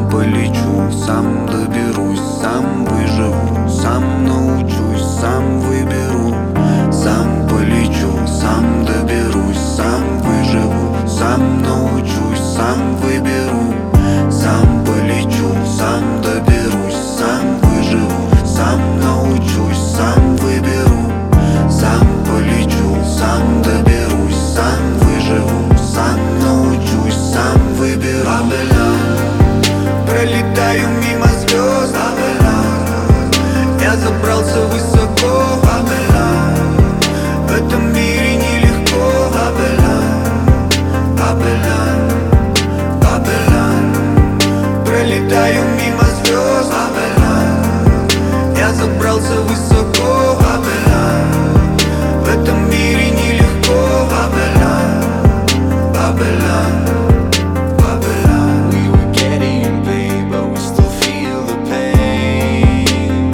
Сам полечу, сам доберусь, сам выживу, сам научусь, сам выберу. Сам полечу, сам доберусь, сам выживу, сам научусь, сам выберу. Сам полечу, сам доберусь, сам выживу, сам научусь, сам выберу. Сам полечу, сам доберусь, сам выживу, сам научусь, сам выберу. Бабелан, пролетаю мимо звезд. Бабелан, я забрался высоко. Бабелан, в этом мире нелегко. Бабелан, Бабелан, Бабелан, пролетаю мимо звезд. Бабелан, я забрался высоко. Бабелан, в этом мире нелегко. Бабелан, Бабелан, Бабелан. We were getting paid, but we still feel the pain.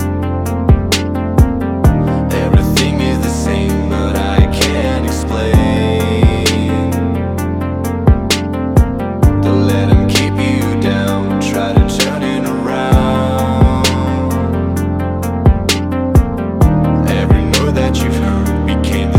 Everything is the same, but I can't explain. Don't let them keep you down, try to turn it around. Every note that you've heard became the